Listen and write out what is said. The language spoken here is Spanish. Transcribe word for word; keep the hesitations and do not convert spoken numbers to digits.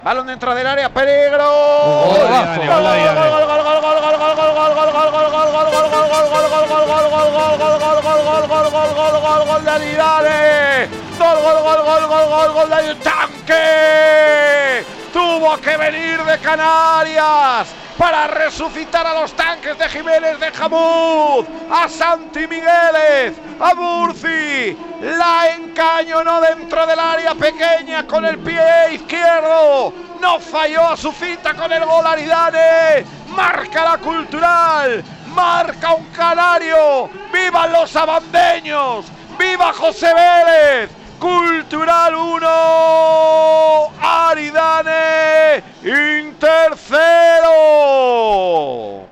Balón dentro del área, peligro. Gol, Gol, Aridane, gol, gol, gol, Aridane. gol, gol, gol, gol, gol, gol, gol, gol, gol, gol, gol, gol, gol, gol, gol, gol de Aridane. Gol, gol, gol, gol, gol, gol, gol de Tanque. Tuvo que venir de Canarias para resucitar a los tanques de Jiménez de Jamud, a Santi Migueles, a Murci. La encañonó dentro del área pequeña con el pie izquierdo. No falló a su cita con el gol Aridane. Marca la Cultural, marca un canario. ¡Vivan los abandeños! ¡Viva José Vélez! Cultural uno, Aridane Inter cero.